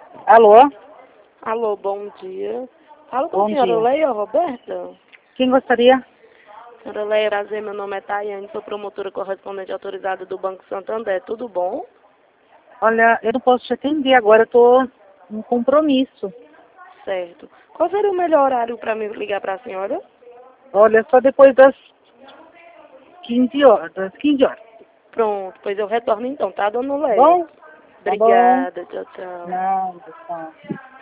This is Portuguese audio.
Alô? Alô, bom dia. Falo com a Bom senhora dia. Leia Roberta. Quem gostaria? Senhora Leia Prazer, meu nome é Tayane, sou promotora correspondente autorizada do Banco Santander. Tudo bom? Olha, eu não posso te atender agora, eu tô em compromisso. Certo. Qual seria o melhor horário para me ligar para a senhora? Olha, só depois das 15 horas, Pronto, pois eu retorno então, tá, dona Tá Leia? bom? Tá bom. Obrigada, tchau, tchau. Não, tá.